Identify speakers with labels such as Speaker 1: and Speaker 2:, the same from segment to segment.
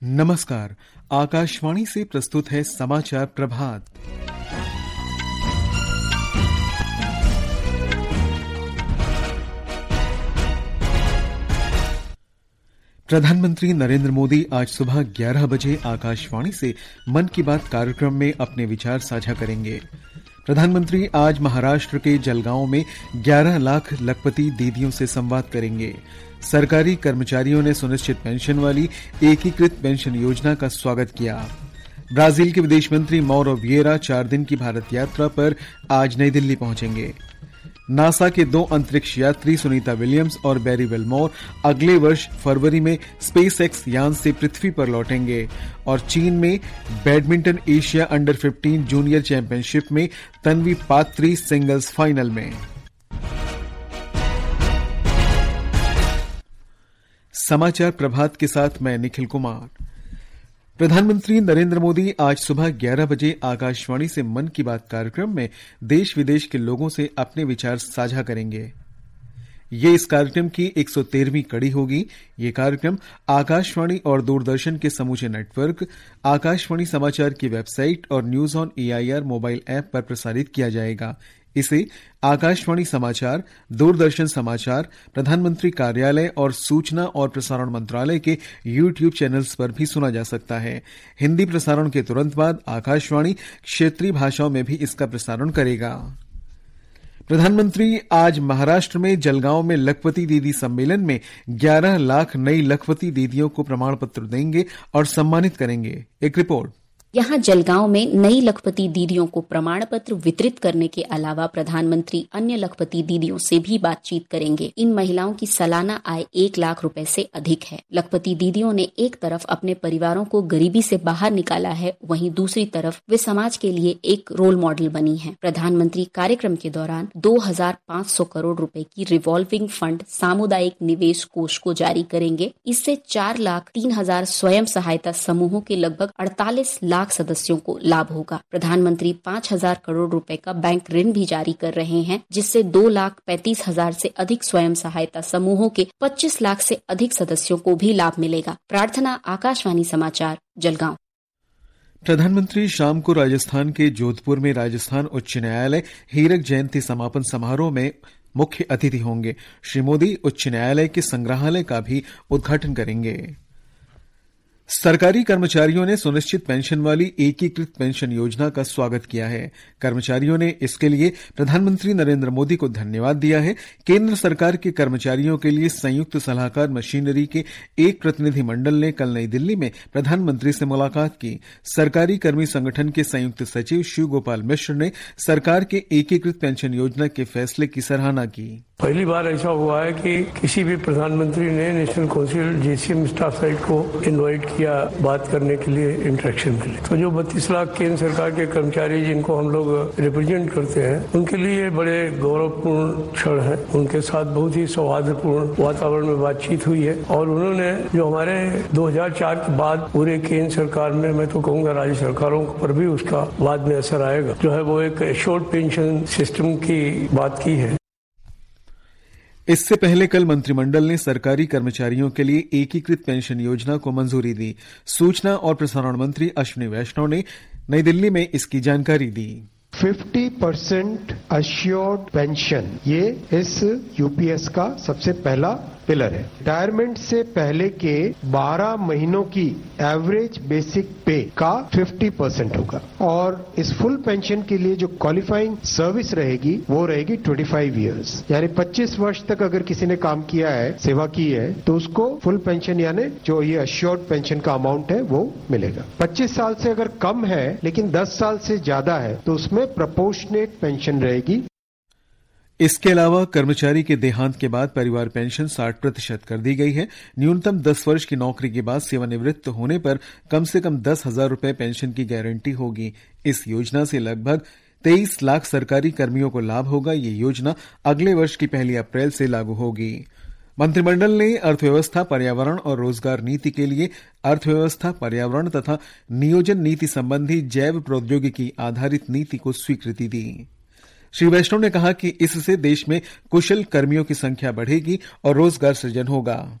Speaker 1: नमस्कार। आकाशवाणी से प्रस्तुत है समाचार प्रभात। प्रधानमंत्री नरेंद्र मोदी आज सुबह 11 बजे आकाशवाणी से मन की बात कार्यक्रम में अपने विचार साझा करेंगे। प्रधानमंत्री आज महाराष्ट्र के जलगांव में 11 लाख लखपति दीदियों से संवाद करेंगे। सरकारी कर्मचारियों ने सुनिश्चित पेंशन वाली एकीकृत पेंशन योजना का स्वागत किया। ब्राजील के विदेश मंत्री मौरो विएरा 4 दिन की भारत यात्रा पर आज नई दिल्ली पहुंचेंगे। नासा के 2 अंतरिक्ष यात्री सुनीता विलियम्स और बैरी विल्मोर अगले वर्ष फरवरी में स्पेसएक्स यान से पृथ्वी पर लौटेंगे। और चीन में badminton Asia under 15 junior championship में तन्वी पात्री सिंगल्स फाइनल में। समाचार प्रभात के साथ मैं निखिल कुमार। प्रधानमंत्री नरेंद्र मोदी आज सुबह 11 बजे आकाशवाणी से मन की बात कार्यक्रम में देश विदेश के लोगों से अपने विचार साझा करेंगे। ये इस कार्यक्रम की 113वीं कड़ी होगी। ये कार्यक्रम आकाशवाणी और दूरदर्शन के समूचे नेटवर्क, आकाशवाणी समाचार की वेबसाइट और news on AIR mobile app पर प्रसारित किया जाएगा। इसे आकाशवाणी समाचार, दूरदर्शन समाचार, प्रधानमंत्री कार्यालय और सूचना और प्रसारण मंत्रालय के YouTube चैनल्स पर भी सुना जा सकता है। हिंदी प्रसारण के तुरंत बाद आकाशवाणी क्षेत्रीय भाषाओं में भी इसका प्रसारण करेगा। प्रधानमंत्री आज महाराष्ट्र में जलगांव में लखपति दीदी सम्मेलन में 11 लाख नई लखपति दीदियों को प्रमाण पत्र देंगे और सम्मानित करेंगे। एक रिपोर्ट।
Speaker 2: यहाँ जलगांव में नई लखपति दीदियों को प्रमाण पत्र वितरित करने के अलावा प्रधानमंत्री अन्य लखपति दीदियों से भी बातचीत करेंगे। इन महिलाओं की सालाना आय 1 लाख रुपए से अधिक है। लखपति दीदियों ने एक तरफ अपने परिवारों को गरीबी से बाहर निकाला है, वहीं दूसरी तरफ वे समाज के लिए एक रोल मॉडल बनी है। प्रधानमंत्री कार्यक्रम के दौरान 2500 करोड़ रुपए की रिवॉल्विंग फंड सामुदायिक निवेश कोष को जारी करेंगे। इससे 4,03,000 स्वयं सहायता समूहों के लगभग 48 लाख सदस्यों को लाभ होगा। प्रधानमंत्री 5,000 करोड़ रुपए का बैंक ऋण भी जारी कर रहे हैं, जिससे 2,35,000 से अधिक स्वयं सहायता समूहों के 25 लाख से अधिक सदस्यों को भी लाभ मिलेगा। प्रार्थना, आकाशवाणी समाचार, जलगांव।
Speaker 1: प्रधानमंत्री शाम को राजस्थान के जोधपुर में राजस्थान उच्च न्यायालय हीरक जयंती समापन समारोह में मुख्य अतिथि होंगे। श्री मोदी उच्च न्यायालय के संग्रहालय का भी उद्घाटन करेंगे। सरकारी कर्मचारियों ने सुनिश्चित पेंशन वाली एकीकृत पेंशन योजना का स्वागत किया है। कर्मचारियों ने इसके लिए प्रधानमंत्री नरेंद्र मोदी को धन्यवाद दिया है। केंद्र सरकार के कर्मचारियों के लिए संयुक्त सलाहकार मशीनरी के एक प्रतिनिधि मंडल ने कल नई दिल्ली में प्रधानमंत्री से मुलाकात की। सरकारी कर्मी संगठन के संयुक्त सचिव शिव गोपाल मिश्र ने सरकार के एकीकृत पेंशन योजना के फैसले की सराहना की।
Speaker 3: पहली बार ऐसा हुआ है कि किसी भी प्रधानमंत्री ने national council JCM staff side को इनवाइट किया बात करने के लिए, इंटरेक्शन के लिए। तो जो 32 लाख केंद्र सरकार के कर्मचारी जिनको हम लोग रिप्रेजेंट करते हैं, उनके लिए बड़े गौरवपूर्ण क्षण है। उनके साथ बहुत ही सौहार्दपूर्ण वातावरण में बातचीत हुई है और उन्होंने जो हमारे 2004 के बाद पूरे केंद्र सरकार में, मैं तो कहूँगा राज्य सरकारों पर भी उसका बाद में असर आएगा, जो है वो एक एश्योर्ड पेंशन सिस्टम की बात की है।
Speaker 1: इससे पहले कल मंत्रिमंडल ने सरकारी कर्मचारियों के लिए एकीकृत पेंशन योजना को मंजूरी दी। सूचना और प्रसारण मंत्री अश्विनी वैष्णव ने नई दिल्ली में इसकी जानकारी दी।
Speaker 4: 50% अश्योर्ड पेंशन, ये इस यूपीएस का सबसे पहला पिलर है। रिटायरमेंट से पहले के 12 महीनों की एवरेज बेसिक पे का 50% होगा और इस फुल पेंशन के लिए जो क्वालिफाइंग सर्विस रहेगी वो रहेगी 25 इयर्स, यानी 25 वर्ष तक अगर किसी ने काम किया है, सेवा की है, तो उसको फुल पेंशन यानी जो ये अश्योर्ड पेंशन का अमाउंट है वो मिलेगा। 25 साल से अगर कम है लेकिन 10 साल से ज्यादा है तो उसमें प्रोपोर्शनेट पेंशन रहेगी।
Speaker 1: इसके अलावा कर्मचारी के देहांत के बाद परिवार पेंशन 60% कर दी गई है। न्यूनतम 10 वर्ष की नौकरी के बाद सेवानिवृत्त होने पर कम से कम 10,000 रुपए पेंशन की गारंटी होगी। इस योजना से लगभग 23 लाख सरकारी कर्मियों को लाभ होगा। ये योजना अगले वर्ष की 1 अप्रैल से लागू होगी। मंत्रिमंडल ने अर्थव्यवस्था, पर्यावरण और रोजगार नीति के लिए अर्थव्यवस्था, पर्यावरण तथा नियोजन नीति संबंधी जैव प्रौद्योगिकी आधारित नीति को स्वीकृति दी। श्री वैष्णव ने कहा कि इससे देश में कुशल कर्मियों की संख्या बढ़ेगी और रोजगार सृजन होगा।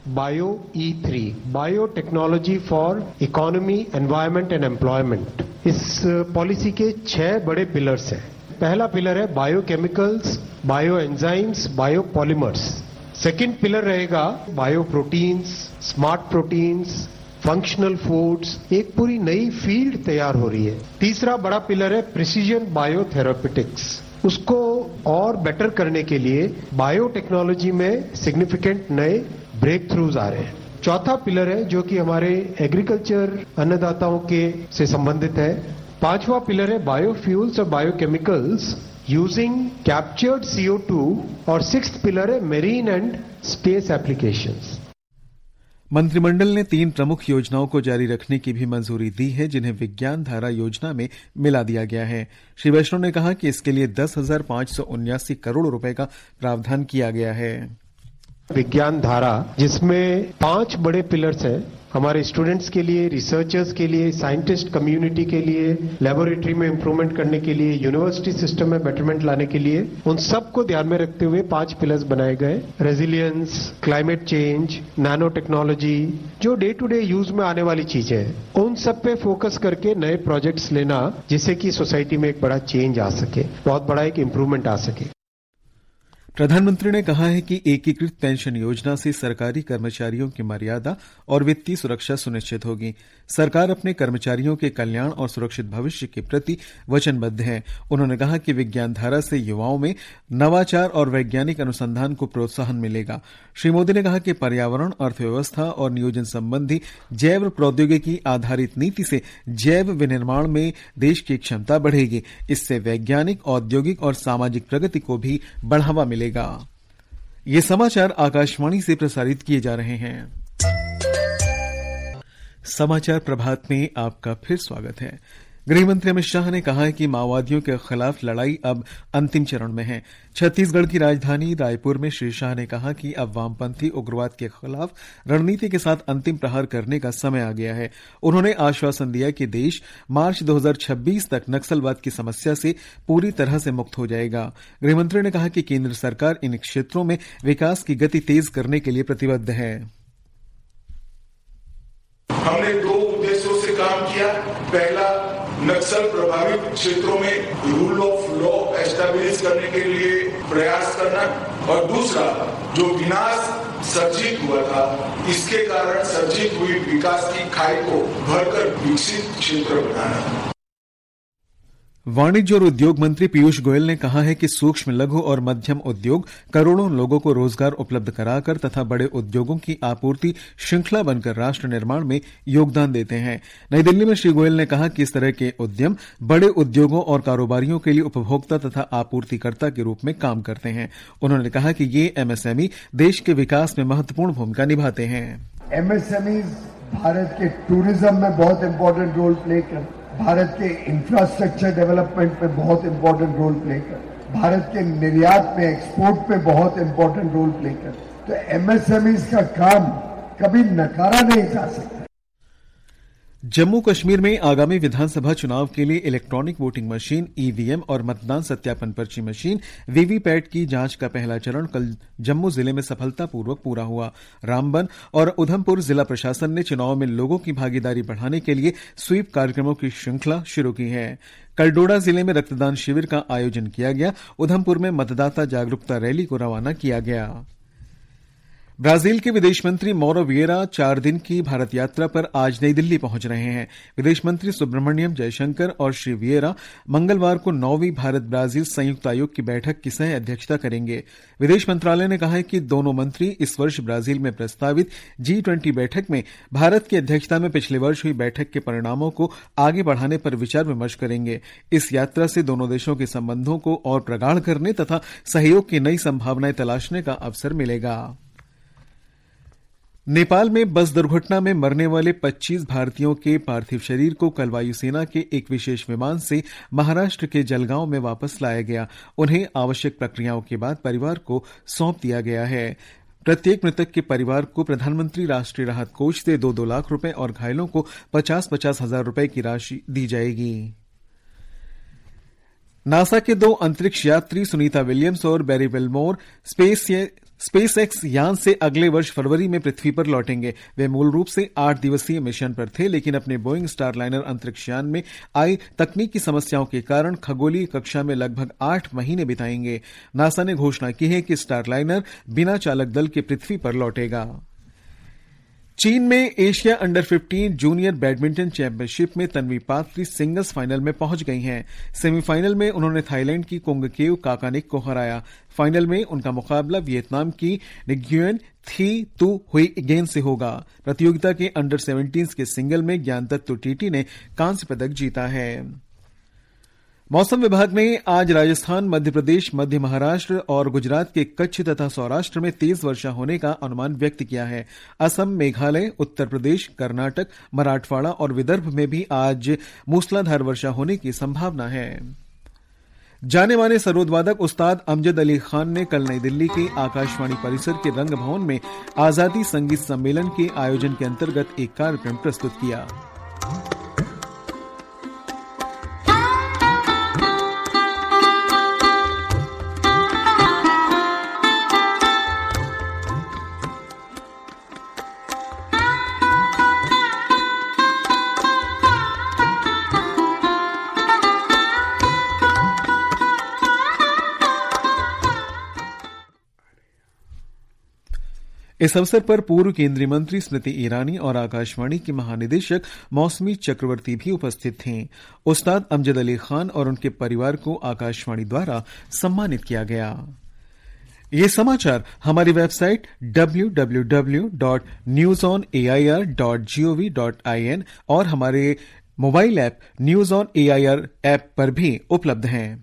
Speaker 4: Bio E3, biotechnology for economy, environment and employment. इस पॉलिसी के 6 बड़े पिलर्स हैं। पहला पिलर है biochemicals, bio enzymes, biopolymers. Second pillar रहेगा bioproteins, smart proteins, functional foods. एक पूरी नई फील्ड तैयार हो रही है। तीसरा बड़ा पिलर है प्रिसीजन बायोथेरापेटिक्स। उसको और बेटर करने के लिए बायोटेक्नोलॉजी में सिग्निफिकेंट नए ब्रेक थ्रूज आ रहे हैं। चौथा पिलर है जो कि हमारे एग्रीकल्चर अन्नदाताओं के से संबंधित है। पांचवा पिलर है बायोफ्यूल्स और बायोकेमिकल्स यूजिंग कैप्चर्ड CO2 और सिक्स्थ पिलर है मेरीन एंड स्पेस एप्लीकेशंस।
Speaker 1: मंत्रिमंडल ने 3 प्रमुख योजनाओं को जारी रखने की भी मंजूरी दी है, जिन्हें विज्ञान धारा योजना में मिला दिया गया है। श्री वैष्णव ने कहा कि इसके लिए 10,579 करोड़ रुपए का प्रावधान किया गया है।
Speaker 4: विज्ञान धारा जिसमें 5 बड़े पिलर्स हैं, हमारे स्टूडेंट्स के लिए, रिसर्चर्स के लिए, साइंटिस्ट कम्युनिटी के लिए, लेबोरेटरी में इंप्रूवमेंट करने के लिए, यूनिवर्सिटी सिस्टम में बेटरमेंट लाने के लिए, उन सबको ध्यान में रखते हुए 5 पिलर्स बनाए गए। Resilience, climate change, nano technology, जो डे टू डे यूज में आने वाली चीजें हैं, उन सब पे फोकस करके नए प्रोजेक्ट्स लेना, जिससे कि सोसाइटी में एक बड़ा चेंज आ सके, बहुत बड़ा एक इंप्रूवमेंट आ सके।
Speaker 1: प्रधानमंत्री ने कहा है कि एकीकृत पेंशन योजना से सरकारी कर्मचारियों की मर्यादा और वित्तीय सुरक्षा सुनिश्चित होगी। सरकार अपने कर्मचारियों के कल्याण और सुरक्षित भविष्य के प्रति वचनबद्ध है। उन्होंने कहा कि विज्ञान धारा से युवाओं में नवाचार और वैज्ञानिक अनुसंधान को प्रोत्साहन मिलेगा। श्री मोदी ने कहा कि पर्यावरण, अर्थव्यवस्था और नियोजन संबंधी जैव प्रौद्योगिकी आधारित नीति से जैव विनिर्माण में देश की क्षमता बढ़ेगी। इससे वैज्ञानिक, औद्योगिक और सामाजिक प्रगति को भी बढ़ावा मिलेगा। ये समाचार आकाशवाणी से प्रसारित किए जा रहे हैं। समाचार प्रभात में आपका फिर स्वागत है। गृहमंत्री अमित शाह ने कहा है कि माओवादियों के खिलाफ लड़ाई अब अंतिम चरण में है। छत्तीसगढ़ की राजधानी रायपुर में श्री शाह ने कहा कि अब वामपंथी उग्रवाद के खिलाफ रणनीति के साथ अंतिम प्रहार करने का समय आ गया है। उन्होंने आश्वासन दिया कि देश मार्च 2026 तक नक्सलवाद की समस्या से पूरी तरह से मुक्त हो जाएगा। गृहमंत्री ने कहा कि केंद्र सरकार इन क्षेत्रों में विकास की गति तेज करने के लिए प्रतिबद्ध है।
Speaker 5: हमने 2 उद्देश्यों से काम किया। पहला, नक्सल प्रभावित क्षेत्रों में रूल ऑफ लॉ एस्टैब्लिश करने के लिए प्रयास करना, और दूसरा, जो विनाश सर्जित हुआ था, इसके कारण सर्जित हुई विकास की खाई को भरकर विकसित क्षेत्र बनाना।
Speaker 1: वाणिज्य और उद्योग मंत्री पीयूष गोयल ने कहा है कि सूक्ष्म, लघु और मध्यम उद्योग करोड़ों लोगों को रोजगार उपलब्ध कराकर तथा बड़े उद्योगों की आपूर्ति श्रृंखला बनकर राष्ट्र निर्माण में योगदान देते हैं। नई दिल्ली में श्री गोयल ने कहा कि इस तरह के उद्यम बड़े उद्योगों और कारोबारियों के लिए उपभोक्ता तथा आपूर्तिकर्ता के रूप में काम करते हैं। उन्होंने कहा कि ये MSME देश के विकास में महत्वपूर्ण भूमिका निभाते हैं।
Speaker 6: MSMEs भारत के टूरिज्म में बहुत इंपॉर्टेंट रोल प्ले कर, भारत के इंफ्रास्ट्रक्चर डेवलपमेंट पे बहुत इंपॉर्टेंट रोल प्ले कर, भारत के निर्यात में, एक्सपोर्ट पे बहुत इंपॉर्टेंट रोल प्ले कर। तो MSMEs का काम कभी नकारा नहीं जा सकता।
Speaker 1: जम्मू कश्मीर में आगामी विधानसभा चुनाव के लिए इलेक्ट्रॉनिक वोटिंग मशीन EVM और मतदान सत्यापन पर्ची मशीन VVPAT की जांच का पहला चरण कल जम्मू जिले में सफलतापूर्वक पूरा हुआ। रामबन और उधमपुर जिला प्रशासन ने चुनाव में लोगों की भागीदारी बढ़ाने के लिए स्वीप कार्यक्रमों की श्रृंखला शुरू की है। कल डोडा जिले में रक्तदान शिविर का आयोजन किया गया। उधमपुर में मतदाता जागरूकता रैली को रवाना किया गया। ब्राजील के विदेश मंत्री मौरो विएरा 4 दिन की भारत यात्रा पर आज नई दिल्ली पहुंच रहे हैं। विदेश मंत्री सुब्रमण्यम जयशंकर और श्री विएरा मंगलवार को 9वीं भारत ब्राजील संयुक्त आयोग की बैठक की सह अध्यक्षता करेंगे। विदेश मंत्रालय ने कहा है कि दोनों मंत्री इस वर्ष ब्राजील में प्रस्तावित G20 बैठक में भारत की अध्यक्षता में पिछले वर्ष हुई बैठक के परिणामों को आगे बढ़ाने पर विचार विमर्श करेंगे। इस यात्रा से दोनों देशों के संबंधों को और प्रगाढ़ करने तथा सहयोग की नई संभावनाएं तलाशने का अवसर मिलेगा। नेपाल में बस दुर्घटना में मरने वाले 25 भारतीयों के पार्थिव शरीर को कल वायुसेना के एक विशेष विमान से महाराष्ट्र के जलगांव में वापस लाया गया। उन्हें आवश्यक प्रक्रियाओं के बाद परिवार को सौंप दिया गया है। प्रत्येक मृतक के परिवार को प्रधानमंत्री राष्ट्रीय राहत कोष से 2-2 लाख रुपए और घायलों को 50-50 हजार रुपए की राशि दी जाएगी। नासा के 2 अंतरिक्ष यात्री सुनीता विलियम्स और बैरी विल्मोर स्पेसएक्स यान से अगले वर्ष फरवरी में पृथ्वी पर लौटेंगे। वे मूल रूप से 8 दिवसीय मिशन पर थे, लेकिन अपने बोइंग स्टारलाइनर अंतरिक्ष यान में आई तकनीकी समस्याओं के कारण खगोलीय कक्षा में लगभग 8 महीने बिताएंगे। नासा ने घोषणा की है कि स्टारलाइनर बिना चालक दल के पृथ्वी पर लौटेगा। चीन में Asia under 15 junior badminton championship में तन्वी पात्री सिंगल्स फाइनल में पहुंच गई हैं। सेमीफाइनल में उन्होंने थाईलैंड की कोंगकेव काकानिक को हराया। फाइनल में उनका मुकाबला वियतनाम की निग्युएन थी तु हुई गेन से होगा। प्रतियोगिता के अंडर 17 के सिंगल में ज्ञानदत्त टीटी ने कांस्य पदक जीता है। मौसम विभाग ने आज राजस्थान, मध्य प्रदेश, मध्य महाराष्ट्र और गुजरात के कच्छ तथा सौराष्ट्र में तेज वर्षा होने का अनुमान व्यक्त किया है। असम, मेघालय, उत्तर प्रदेश, कर्नाटक, मराठवाड़ा और विदर्भ में भी आज मूसलाधार वर्षा होने की संभावना है। जाने माने सरोदवादक उस्ताद अमजद अली खान ने कल नई दिल्ली के आकाशवाणी परिसर के रंग भवन में आजादी संगीत सम्मेलन के आयोजन के अंतर्गत एक कार्यक्रम प्रस्तुत किया। इस अवसर पर पूर्व केंद्रीय मंत्री स्मृति ईरानी और आकाशवाणी के महानिदेशक मौसमी चक्रवर्ती भी उपस्थित थे। उस्ताद अमजद अली खान और उनके परिवार को आकाशवाणी द्वारा सम्मानित किया गया। ये समाचार हमारी वेबसाइट www.newsonair.gov.in और हमारे mobile app news on AIR app पर भी उपलब्ध हैं।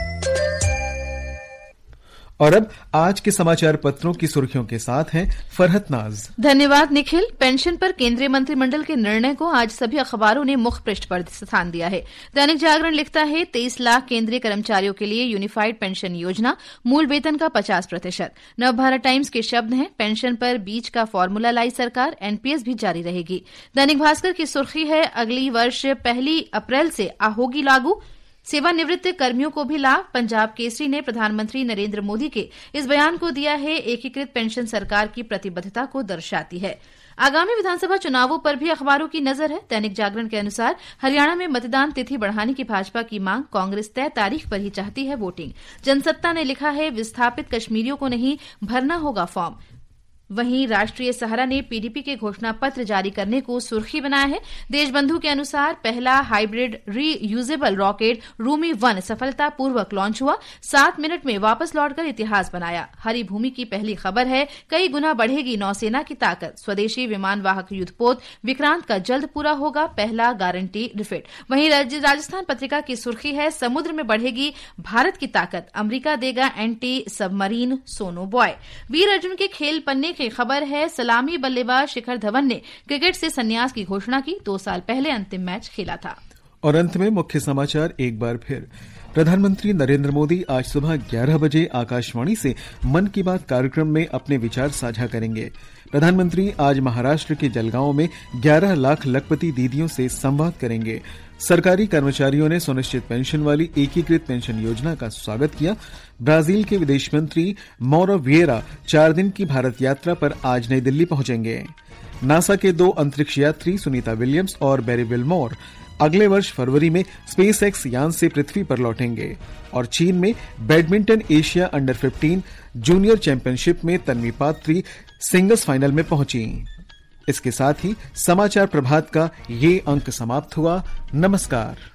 Speaker 1: और अब आज के समाचार पत्रों की सुर्खियों के साथ हैं फरहत नाज।
Speaker 7: धन्यवाद निखिल। पेंशन पर केंद्रीय मंत्रिमंडल के निर्णय को आज सभी अखबारों ने मुख्य पृष्ठ पर स्थान दिया है। दैनिक जागरण लिखता है 23 लाख केंद्रीय कर्मचारियों के लिए यूनिफाइड पेंशन योजना, मूल वेतन का 50%। नवभारत टाइम्स के शब्द हैं, पेंशन पर बीच का फॉर्मूला लाई सरकार, एनपीएस भी जारी रहेगी। दैनिक भास्कर की सुर्खी है, अगली वर्ष 1 अप्रैल से होगी लागू, सेवानिवृत्त कर्मियों को भी लाभ। पंजाब केसरी ने प्रधानमंत्री नरेंद्र मोदी के इस बयान को दिया है, एकीकृत पेंशन सरकार की प्रतिबद्धता को दर्शाती है। आगामी विधानसभा चुनावों पर भी अखबारों की नजर है। दैनिक जागरण के अनुसार हरियाणा में मतदान तिथि बढ़ाने की भाजपा की मांग, कांग्रेस तय तारीख पर ही चाहती है वोटिंग। जनसत्ता ने लिखा है, विस्थापित कश्मीरियों को नहीं भरना होगा फॉर्म। वहीं राष्ट्रीय सहारा ने पीडीपी के घोषणा पत्र जारी करने को सुर्खी बनाया है। देशबंधु के अनुसार पहला हाइब्रिड रीयूजेबल रॉकेट रूमी 1 सफलतापूर्वक लॉन्च हुआ, 7 मिनट में वापस लौटकर इतिहास बनाया। हरी भूमि की पहली खबर है, कई गुना बढ़ेगी नौसेना की ताकत। स्वदेशी विमान वाहक युद्धपोत विक्रांत का जल्द पूरा होगा पहला गारंटी रिफिट। वहीं राजस्थान पत्रिका की सुर्खी है, समुद्र में बढ़ेगी भारत की ताकत, अमेरिका देगा anti submarine sono buoy. Veer Arjun के खेल पन्ने की खबर है, सलामी बल्लेबाज शिखर धवन ने क्रिकेट से संन्यास की घोषणा की, 2 साल पहले अंतिम मैच खेला था।
Speaker 1: और अंत में मुख्य समाचार एक बार फिर। प्रधानमंत्री नरेंद्र मोदी आज सुबह 11 बजे आकाशवाणी से मन की बात कार्यक्रम में अपने विचार साझा करेंगे। प्रधानमंत्री आज महाराष्ट्र के जलगांव में 11 लाख लखपति दीदियों से संवाद करेंगे। सरकारी कर्मचारियों ने सुनिश्चित पेंशन वाली एकीकृत पेंशन योजना का स्वागत किया। ब्राजील के विदेश मंत्री मौरो विएरा 4 दिन की भारत यात्रा पर आज नई दिल्ली पहुंचेंगे। नासा के 2 अंतरिक्ष यात्री सुनीता विलियम्स और बैरी विल्मोर अगले वर्ष फरवरी में स्पेसएक्स यान से पृथ्वी पर लौटेंगे। और चीन में badminton Asia under 15 junior championship में तन्वी पात्री सिंगल्स फाइनल में पहुंची। इसके साथ ही समाचार प्रभात का ये अंक समाप्त हुआ। नमस्कार।